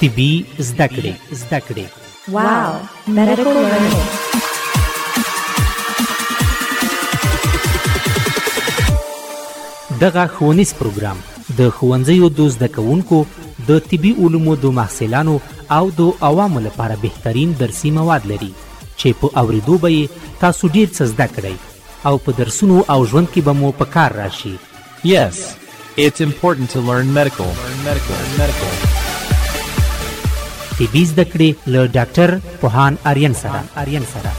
طبي زده کړې. Wow, medical learning. دغه ښوونیز پروګرام د ښوونځیو د زده کوونکو د طبي علومو د محصلانو او د عوامو لپاره بهترین درسي مواد لري چې په اوریدو به یې تاسو ډیر څه زده کړئ او په درسونو او ژوند کې به مو په کار راشي. Yes, it's important to learn medical. طبي زده کړې له ډاکټر پوهان آریان سره.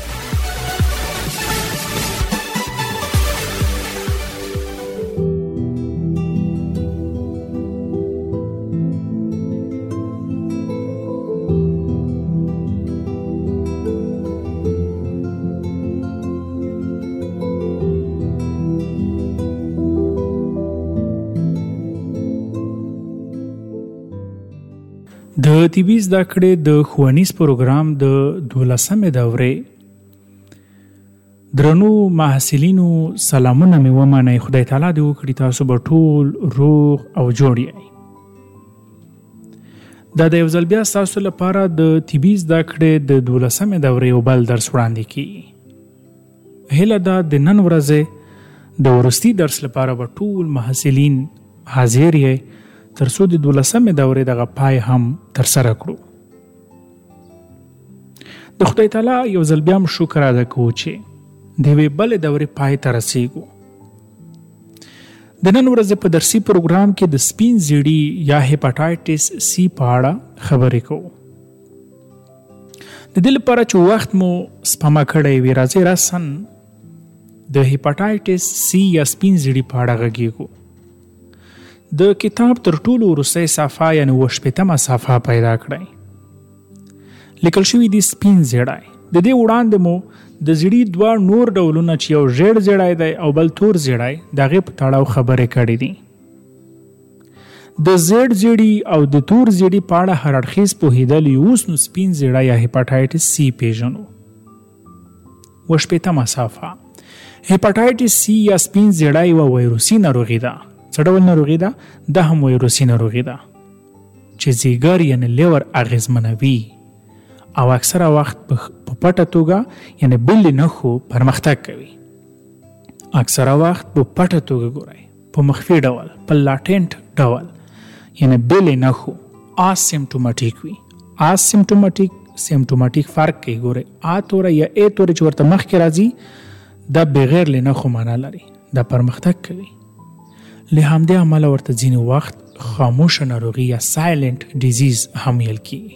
د طبي زده کړې د ښوونیز پروګرام د 12مې دورې درنو محصلینو سلامونه مې ومنئ. خدای تعالی دې وکړي تاسو به ټول روغ او جوړ یئ. دا د یو ځل بیا ستاسو لپاره د طبي زده کړې د 12مې دورې یو بل درس وړاندې کیږي. هیله ده د نن ورځې د وروستي درس لپاره به ټول محصلین حاضر یې ترڅو د 12مې دورې دغه پای هم ترسره کړو. د خدای تعالی یو ځل بیا هم شکر ادا کوو چې د یوې بلې دورې پای ته رسیږو. د نن ورځې په درسي پروګرام کې د سپین زیړي یا هیپاټایټس سی په اړه خبرې کوو. د دې لپاره چې وخت مو سپما کړی وي راځئ راسن د هیپاټایټس سی یا سپین زیړي په اړه غږیږو. د کتاب تر ټولو وروستۍ صفحه یعنې 80مه صفحه پیدا کړئ. لیکل شوي دي سپین زیړی. د دې وړاندې مو د زیړي دوه نور ډولونه چې یو ژیړ زیړی دی او بل تور زیړی د هغې په تړاو خبرې کړې دي. د زیړ زیړي او د تور زیړي په اړه هر اړخیز پوهېدل اوس نو سپین زیړی یا هیپاټایټس سی پیژنو. 80مه صفحه. هیپاټایټس سی یا سپین زیړی یوه ویروسي ناروغي ده. څه ډول ناروغي ده؟ دا هم ویروسي ناروغي ده چې ځیګر یعنې لیور اغېزمنوي او اکثره وخت په پټه توګه یعنې بلې نښو پرمختګ کوي. اکثره وخت په پټه توګه ګورئ، په مخفي ډول، په لاټینټ ډول یعنې بلې نښو اسیمټوماټیک وي. سیمټوماټیک فرق کوي. ګورئ آ توره یا ای توره چې ورته مخکې راځي دا بغیر له نښو معنا لري، دا پرمختګ کوي. له همدې امله ورته ځینې وخت خاموشه ناروغي یا سایلنٹ ډیزیز هم ویل کیږي.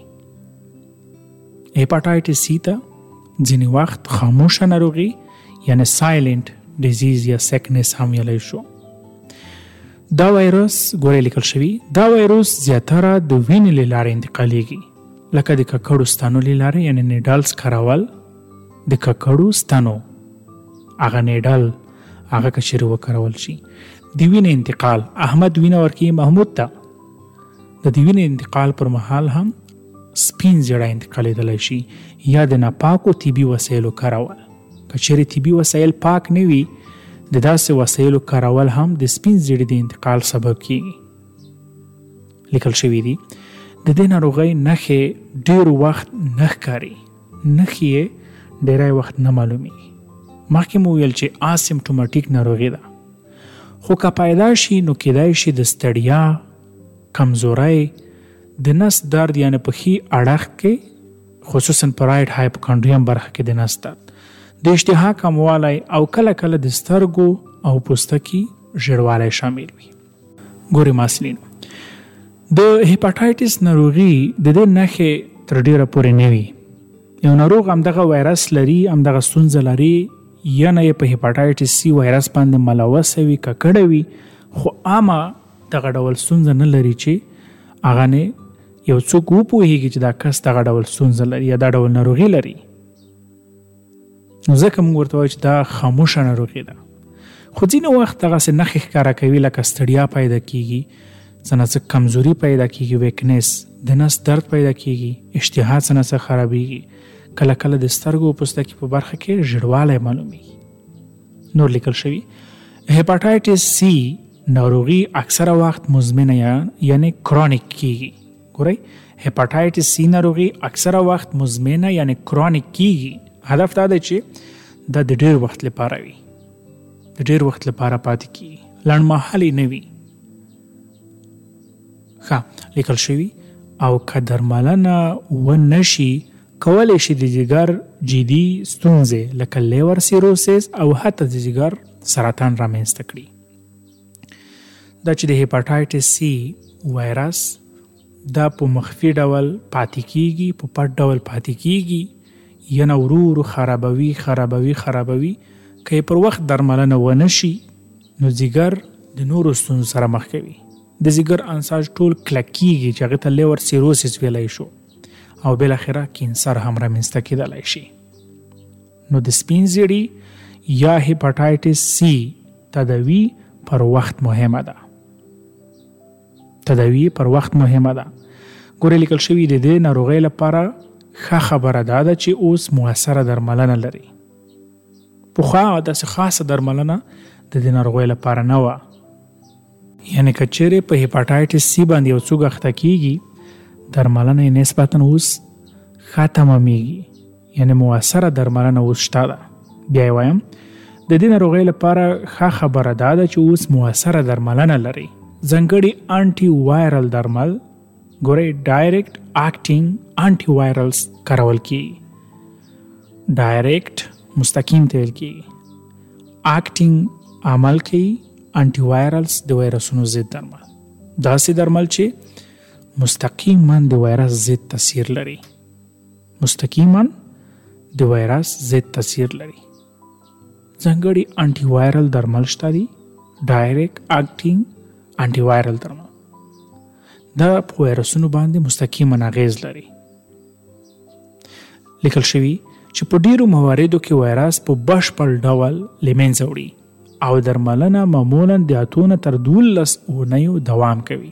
هیپاټایټس سی ته ځینې وخت خاموشه ناروغي یعنی سایلنٹ ډیزیز یا سیکنس هم ویلی شو. دا وایرس ګورئ لیکل شوي دا وایرس زیاتره د وینې له لارې انتقالیږي، لکه د ککړو ستنو له لارې یعنی نیډلز کارول. د ککړو ستنو هغه نیډل هغه که چیرې وکارول شي. د وینې انتقال احمد وینه ورکوي محمود ته. د دې وینې انتقال پر مهال هم سپین زیړی انتقالیدلی شي یا د ناپاکو طبي وسایلو کارول. که چیرې طبي وسایل پاک نه وي د داسې وسایلو کارول هم د سپین زیړي د انتقال سبب کیږي. لیکل شوي دي د دې ناروغۍ نښې ډېر وخت نه ښکاري، نښې یې ډېری وخت نه معلومیږي. مخکې مو ویل چې اسیمټوماټیک ناروغي ده، خو که پیدا شي نو کیدای شي د ستړیا، کمزورۍ، د نس درد یعنې په ښي اړخ کې خصوصا په رایټ هایپوکانډریم برخه کې د نس درد، د اشتها کموالی او کله کله د سترګو او پوستکي ژیړوالی شامل وي. ګورئ محصلینو د هیپاټایټس ناروغي د دې نښې تر ډیره پورې نه وي. یو ناروغ همدغه وایرس لري، همدغه ستونزه لري، یا نه یې په هیپاټایټس سی وایرس باندې ملوثه وي، ککړه وي، خو عامه دغه ډول ستونزه نه لري چې هغه نه یو څوک وپوهېږي چې دا کس دغه ډول ستونزه لري یا دا ډول ناروغي لري. نو ځکه موږ ورته وایو چې دا خاموشه ناروغي ده. خو ځینې وخت دغسې نښې ښکاره کوي لکه ستړیا پیدا کیږي، څه نه څه کمزوري پیدا کیږي، ویکنس، د نس درد پیدا کیږي، اشتها څه نه څه خرابېږي، کله کله د سترګو او پوستکي په برخه کې ژیړوالی معلومیږي. نور لیکل شوي هیپاټایټس سی ناروغي اکثره وخت مزمنه یعنی کرونیک کیږي. ګورئ هپاتایټس سی ناروغي اکثره وخت مزمنه یعنی کرونیک کیږي. هدف دا دی چې دا د ډیر وخت لپاره وي، د ډیر وخت لپاره پاتې کیږي، لنډمهالي نه وي. ښه لیکل شوي او که درملنه ونشي کولی شي د جګر جدي ستونزې لکه لیور سیروسس او حتی د جګر سرطان رامنځته کړي. دا چې د هپاتایټس سی وایرس دا په مخفي ډول پاتې کیږي، په پټ ډول پاتې کیږي، یا نه ورو ورو خرابوي که یې پر وخت درملنه ونشي نو ځیګر د نورو ستونزو سره مخ کوي. د ځیګر انساج ټول کلک کیږي چې هغې ته لیور سیروسس ویلی شو او بالاخره کینسر هم رامنځته کیدلی شي. نو د سپین زیړي یا هپاتایټس سی تداوی پر وخت مهمه ده. ګورې لیکل شوي د دې ناروغۍ لپاره ښه خبره ده چې اوس مؤثره درملنه لري. پخوا داسې خاصه درملنه د دې ناروغۍ لپاره نه وه. یعنې که چیرې په هپاتایټس سی باندې یو څوک اخته کیږي درملنه یې نسبتا اوس ښه تمامیږي، یعنې مؤثره درملنه اوس شته ده. بیا یې وایم د دې ناروغۍ لپاره ښه خبره ده چې اوس مؤثره درملنه لري. ځانګړي انټي وایرل درمل ګورئ ډایرکټ اکټینګ انټي وایرلز کارول کیږي. ډایرکټ مستقیم ته ویل کیږي، اکټینګ عمل کوي، انټي وایرلز د وایرسونو ضد درمل. داسې درمل چې مستقیما د وایرس ضد تاثیر لري. ځانګړي انټي وایرل درمل شته دي، ډایرکټ اکټینګ انټي وایرل درمل. دا په وایرسونو باندې مستقیما اغیز لري. لیکل شوي چې په ډیرو مواردو کې وایرس په بشپړ ډول له منځه وړي او درملنه معمولا د 8 تر 12 اونیو دوام کوي.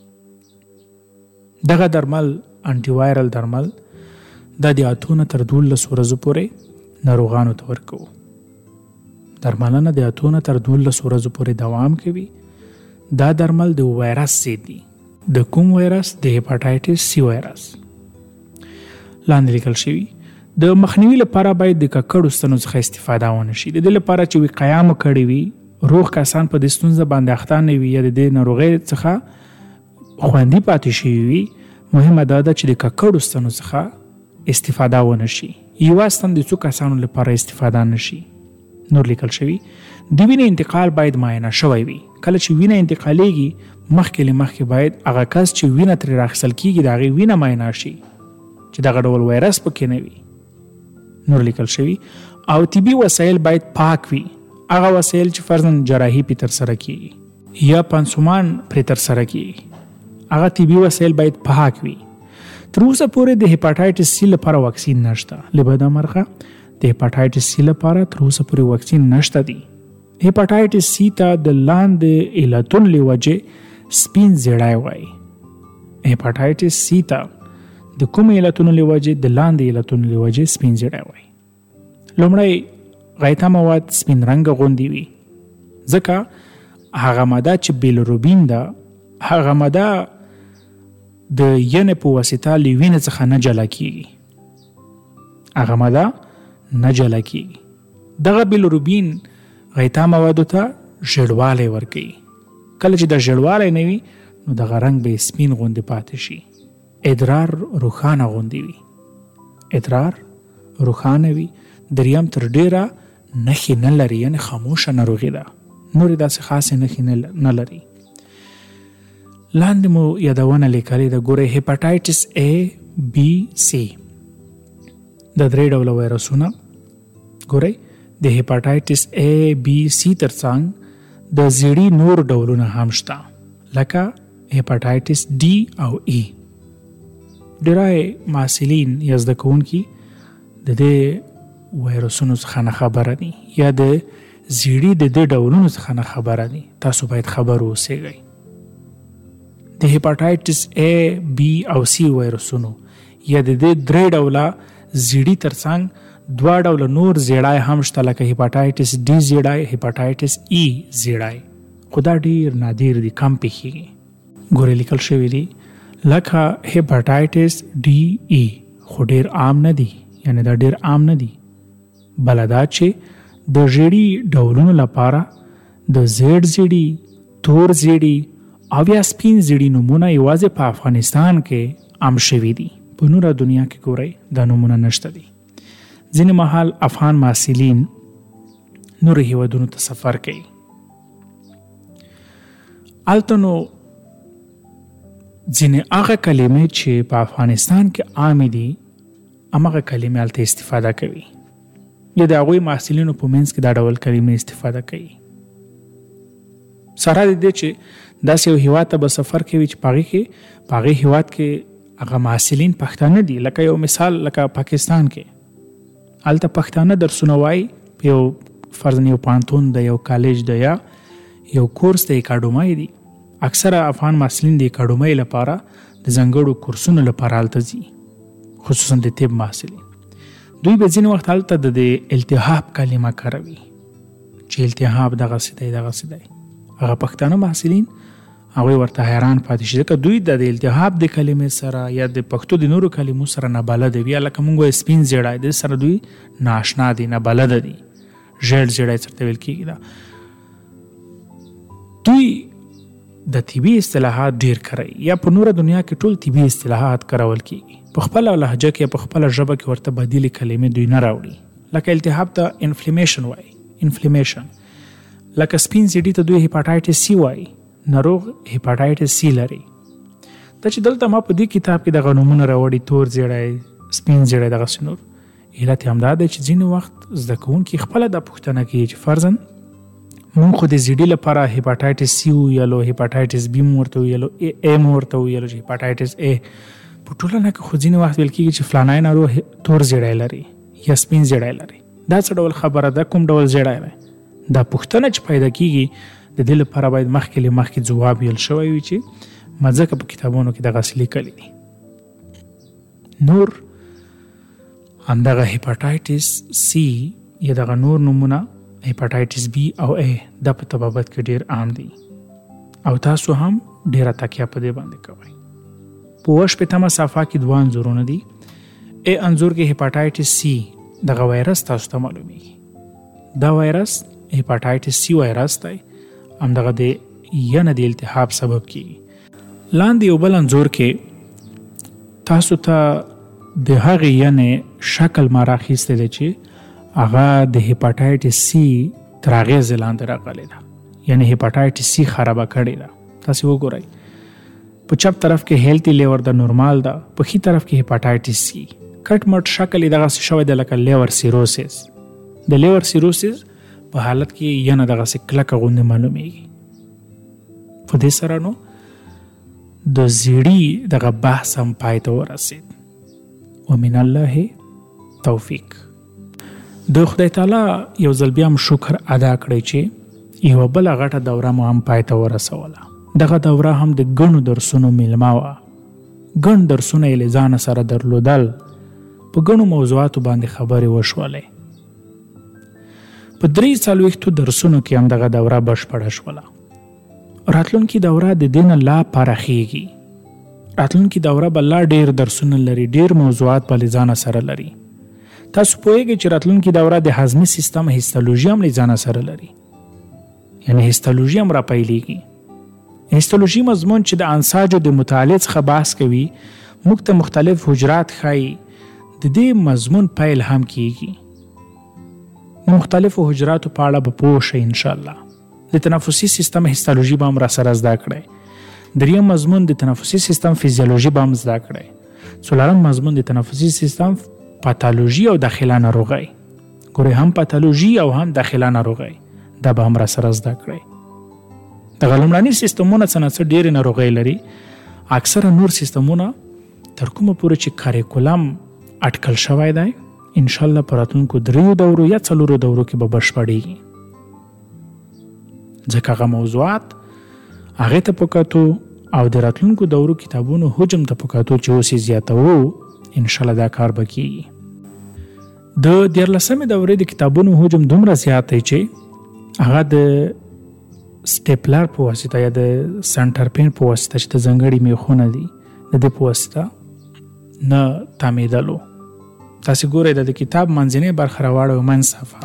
دغه درمل انټي وایرل درمل د 8 تر 12 ورځو پورې ناروغانو ته ورکوو. درملنه د 8 تر 12 ورځو پورې دوام کوي. دا درمل د وایرس ضد دي. د کوم وایرس؟ د هپاتایټس سی وایرس. لاندې لیکل شوي د مخنیوي لپاره باید د ککړو ستنو څخه استفاده ونه شي. د دې لپاره چې وقایه مو کړې وي، روغ کسان په دې ستونزه باندې اخته نه وي یا د دې ناروغۍ څخه خوندي پاتې شوي وي، مهمه دا ده چې د ککړو ستنو څخه استفاده ونه شي. یوه ستن د څو کسانو لپاره استفاده نه شي. نور لیکل شوي د وینې انتقال باید معاینه شوی وي. کله چې وینه انتقالیږي مخکې باید هغه کس چې وینه ترې راخیستل کیږي د هغې وینه معاینه شي چې دغه ډول وایرس پکې نه وي. نور لیکل شوي او طبي وسایل باید پاک وي. هغه وسایل چې فرضاً جراحي پې ترسره کیږي یا پنسومان پرې ترسره کیږي، هغه طبي وسایل باید پاک وي. تر اوسه پورې د هپاتایټس سی لپاره واکسین نشته. له بده مرغه د هپاتایټس سی لپاره تر اوسه پورې واکسین نشته دی. هپاتایټس سی ته د لاندې علتونو له وجې سپین زیړی وایي. هپاتایټس سی ته د کوم علتونو له وجې د لاندې علتونو له وجې سپین زیړی وایي. لومړی غایطه مواد سپین رنګ غوندې وي، ځکه هغه ماده چې بیلروبین ده هغه ماده د ینې په واسطه له وینې څخه نه جلا کیږي. دغه بیلروبین غایطه موادو ته ژیړوالی ورکوي. کله چې د ژیړوالی نه وي نو دغه رنګ به سپین غوندې پاتې شي. ادرار روښانه غوندې وي. دریم تر ډیره نښې نه لري، یعنې خاموشه ناروغي ده. نورې داسې خاصې نښې نه لري. لاندې مو یادونه لیکلې ده. ګورئ هپاتایټس A، B، C د 3 ډوله وایرسونه. ګورئ د هپاتایټس A، B، C ترڅنګ د زیړي نور ډولونه هم شته لکه هپاتایټس D او E. ډیری محصلین یا زده کوونکي د دې وایرسونو څخه نه خبره دي یا د زیړي د دې ډولونو څخه نه خبره دي. تاسو باید خبر اوسئ. د هپاتایټس A، B او C وایرسونو یا د دې 3 ډوله زیړي ترڅنګ 2 ډوله نور زیړی هم شته لکه هپاتایټس D زیړی، هپاتایټس E زیړی، خو دا ډیر نادر دي، کم پیښیږي. ګورئ لیکل شوي دي لکه هپاټایټس ډي ای خو ډیر عام نه دي، یعنی دا ډیر عام نه دي. بل دا چې د ژیړي ډولونو لپاره د زیړ زیړي، تور زیړي او یا سپین زیړي نومونه یوازې په افغانستان کې عام شوي دي. په نوره دنیا کې ګورئ دا نومونه نشته دي. ځینې مهال افغان محصلین نورو هیوادونو ته سفر کوي، هلته نو ځینې هغه کلمې چې په افغانستان کې عامې دي همغه کلمې هلته استفاده کوي، یا د هغوی محصلینو په منځ کې دا ډول کلمې استفاده کوي. سره د دې چې داسې یو هیواد ته به سفر کوي چې په هغې هیواد کې هغه محصلین پښتانه دي. لکه یو مثال، لکه پاکستان کې هلته پښتانه درسونه وایي په یو فرضاً یو پوهنتون د یو کالج د یا یو کورس د اکاډمۍ دي. اکثره افغان محصلین د اکاډمۍ لپاره د ځانګړو کورسونو لپاره هلته ځي، خصوصا د طب محصلین. دوی به ځینې وخت هلته د التهاب کلمه کاروي چې التهاب دغسې دی دغسې دی. هغه پښتانه محصلین هغوی ورته حیران پاتې شي، ځکه دوی د التهاب د کلمې سره یا د پښتو د نورو کلمو سره نابلده وي. یا لکه موږ وایو سپین زیړی، د سره دوی نااشنا دي، نابلده دي. ژیړ زیړی څرته ویل کېږي. دوی د طبي اصطلاحات ډیر کاروي، یا په نوره دنیا کې ټول طبي اصطلاحات کارول کېږي. په خپله لهجه کې، په خپله ژبه کې ورته بدیلې کلمې دوی نه راوړي. لکه التهاب ته انفلیمیشن وایي، انفلیمیشن. لکه سپین زیړي ته دوی هپاټایټس سی وایي، ناروغ هپاټایټس سی لري. دا چې دلته ما په دې کتاب کې دغه نومونه راوړي، تور زیړی، سپین زیړی، دغسې نور، علت یې همدا دی چې ځینې وخت زده کوونکي خپله دا پوښتنه کوي چې فرضاً مونږ خو د زیړي لپاره هپاټایټس سی ویلو، هپاټایټس بی مو ورته ویلو، ای مو ورته ویلو چې هپاټایټس ای. په ټولنه کې خو ځینې وخت ویل کېږي چې فلانی ناروغ تور زیړی لري یا سپین زیړی لري. دا څه ډول خبره ده؟ کوم ډول زیړی دی؟ دا پوښتنه چې پیدا کېږي د دې لپاره باید مخکې له مخکې ځواب ویل شوی وي چې مځکه په کتابونو کې دغسې لیکلي دي. نور همدغه هپاټایټس سی یا دغه نور نومونه هپاټایټس بی او ای دا په طبابت کې ډیر عام دي، او تاسو هم ډیره تکیه په دې باندې کوئ. په 8 صفحه کې 2 انځورونه دي. ای انځور کې هپاټایټس سی دغه وایرس تاسو ته معلومیږي. دا وایرس هپاټایټس سی وایرس دی، همدغه د ینه د التهاب سبب کیږي. لاندې یو بل انځور کې تاسو ته د هغې ینې شکل ما راخیستی دی چې هغه د هپاټایټس سی تر اغېزې لاندې راغلی ده، یعنی هپاټایټس سی خرابه کړې ده. تاسې وګورئ، په چپ طرف کې هیلتي لیور ده، نورمال ده. په ښي طرف کې هپاټایټس سی کټ مټ شکل یې دغسې شوی دی لکه لیور سیروسس. د لیور سیروسس په حالت کې ینه دغسې کلکه غوندې معلومیږي. په دې سره نو د زیړي دغه بحث هم پای ته ورسېد. ومن الله توفیق. د خدای تعالی یو ځل بیا هم شکر ادا کړی چې یوه بله غټه دوره مو هم پای ته ورسوله. دغه دوره هم د ګڼو درسونو میلمه وه. ګڼ درسونه یې له ځانه سره درلودل. په ګڼو موضوعاتو باندې خبرې وشولې. په 43 درسونو کې هم دغه دوره بشپړه شوله. راتلونکي دوره د دې نه لا پراخیږي. راتلونکي دوره به لا ډیر درسونه لري، ډیر موضوعات به له ځانه سره لري. تاسو پوهیږئ چې راتلونکي دوره د هضمي سیستم هیستولوژي هم له ځانه سره لري، یعنی هیستولوژي هم را پیلېږي. هیستولوژي مضمون چې د انساجو د مطالعې څخه بحث کوي، موږ ته مختلف حجرات ښایي. د دې مضمون پیل هم کیږي. د مختلفو حجراتو په اړه به پوه شئ انشاءالله. د تنفسي سیستم هیستولوژي به هم را سره زده کړئ. دریم مضمون د تنفسي سیستم فیزیولوژي به هم زده کړئ. څلورم مضمون د تنفسي سیستم پاتالوژي او داخله ناروغي. ګورئ، هم پاتالوژي او هم داخله ناروغي دا به هم را سره زده کړئ. دغه لومړني سیستمونه څه نه څه ډېرې ناروغۍ لري. اکثره نور سیستمونه تر کومه پورې چې کاریکولم اټکل شوی دی، انشاءالله په راتلونکو 3 دورو یا 4 دورو کې به بشپړېږي. ځکه هغه موضوعات هغې ته په کتو او د راتلونکو دورو کتابونو حجم ته په کتو چې اوس یې زیاتوو، انشاءالله دا کار به کېږي. د 14مې دورې د کتابونو حجم دومره زیات دی چې هغه د سټیپلر په واسطه یا د سنټر پین په واسطه چې د ځانګړي میخونه دي د دې په واسطه نه تامیدلو. تاسې ګورئ د کتاب منځنۍ برخه راواړوئ منځ صفحه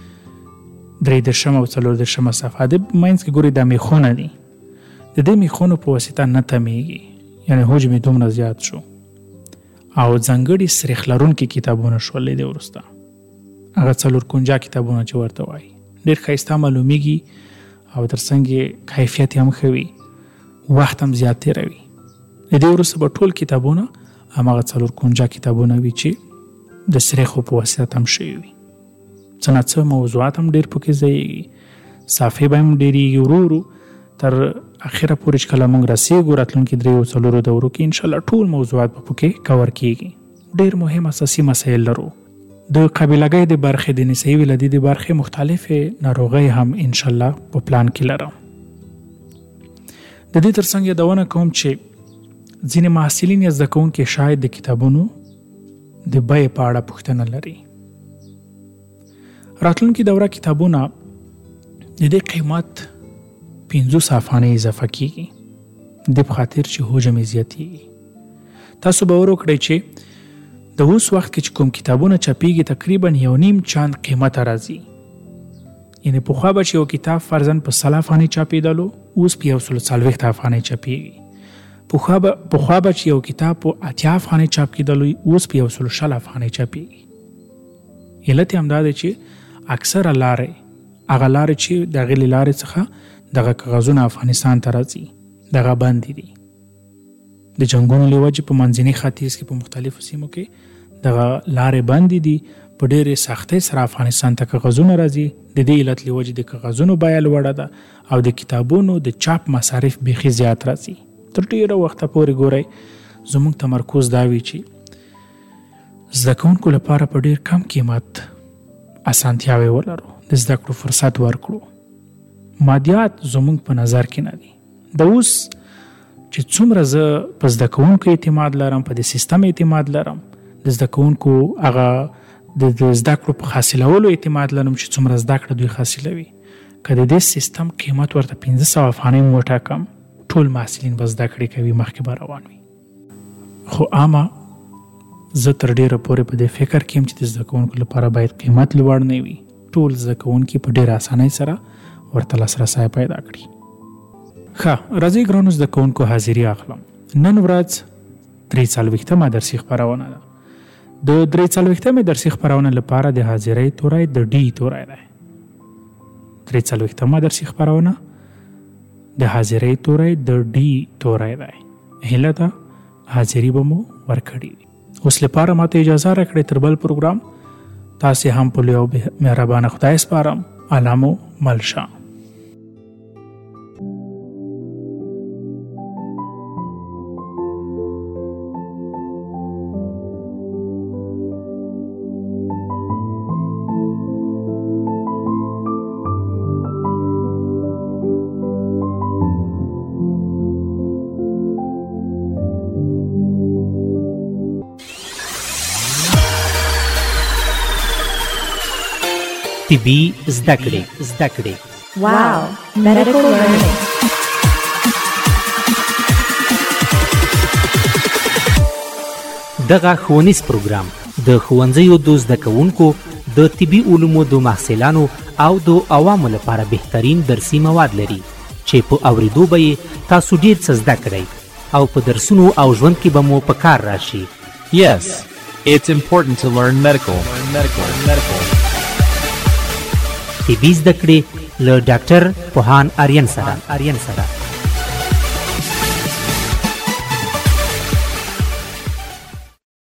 3 او 4 صفحه د منځ کې ګورئ دا میخونه دي. د دې میخونو په واسطه نه تمیږي، یعنې حجم یې دومره زیات شو او ځانګړي سریښ لرونکي کتابونه شول دی وروسته. هغه 4 کتابونه چې ورته وایي ډېر ښایسته معلومیږي او ترڅنګ یې کیفیت هم ښه وي، وخت هم زیات تېروي. د دې وروسته به ټول کتابونه هماغه 4 کتابونه وي چې د سریښو په واسطه تم شوي وي. څه نه څه موضوعات هم ډېر پکې ځایږي، صفحې به هم ډېرېږي ورو ورو تر اخره پورې چې کله موږ رسېږو راتلونکي 3 دورو کې انشاءالله ټول موضوعات به پکې کور کېږي. ډېر مهم اساسي مسایل لرو. د قابلګۍ د برخې د نسایي ولادي د برخې مختلفې ناروغۍ هم انشاءالله په پلان کې لرم. د دې ترڅنګ یادونه کوم چې ځینې محصلین یا زده کوونکي شاید د کتابونو د بیې په اړه پوښتنه لري. راتلونکي دوره کتابونه د دې قیمت 50 افغانۍ اضافه کیږي د په خاطر چې حجم یې زیاتېږي. تاسو باور وکړئ چې د اوس وخت کې چې کوم کتابونه چاپېږي تقریبا 1.5 چاند قیمته راځي. یعنې پخوا به چې یو کتاب فرضاً په 100 افغانۍ چاپېدلو اوس په 140 افغانۍ چاپېږي. پخوا به چې یو کتاب په 80 افغانۍ چاپ کېدلو اوس په 160 افغانۍ چاپېږي. علت یې همدا دی چې اکثره لارې هغه لارې چې د هغې له لارې څخه دغه کاغذونه افغانستان ته راځي دغه بندې دي. د جنګونو له وجې په منځني ختیځ کې په مختلفو سیمو کې دغه لارې بندې دي. په ډېرې سختۍ سره افغانستان ته کاغذونه راځي. د دې علت له وجې د کاغذونو بیه لوړه ده او د کتابونو د چاپ مصارف بیخي زیات راځي. تر ډېره وخته پورې ګورئ زموږ تمرکز دا وي چې زده کوونکو لپاره په ډېر کم قیمت اسانتیاوې ولرو، د زده کړو فرصت ورکړو. مادیات زموږ په نظر کې نه دي. د اوس چې څومره زه په زده کوونکو اعتماد لرم، په د سیستم اعتماد لرم، د زده کوونکو هغه د زده کړو په حاصلولو اعتماد لرم چې څومره زده کړه دوی حاصلوي، که د دې سیستم قیمت ورته 500 افغانۍ وټاکم ټول محصلین به زده کړې کوي، مخکې به روان وي. خو عامه زه تر ډېره پورې په دې فکر کې یم چې د زده کوونکو لپاره باید قیمت لوړ نه وي، ټول زده کوونکي په ډېره اسانۍ سره ورته لاسرسی پیدا کړي. ښه راځئ ګرانو زده کوونکو حاضري اخلم. نن ورځ 43مه درسي خپرونه ده. د 43مې درسي خپرونه لپاره د حاضرۍ توری د ډي توری دی. 43مه درسي خپرونه د حاضرۍ توری د ډي توری دی. هیله ده حاضري به مو ورکړي وي. اوس لپاره ماته اجازه راکړئ تر بل پروګرام تاسې هم په لوی او مهربانه خدای سپارم. الله مو مل شه. طبي زده کړې. Wow, medical learning. دغه ښوونیز پروګرام د ښوونځیو د زده کوونکو د طبي علومو د محصلانو او د عوامو لپاره بهترین درسي مواد لري چې په اوریدو به یې تاسو ډېر څه زده کړئ او په درسونو او ژوند کې به مو په کار راشي. Yes, it's important to learn medical. طبي زده کړې له ډاکټر پوهان آریان سره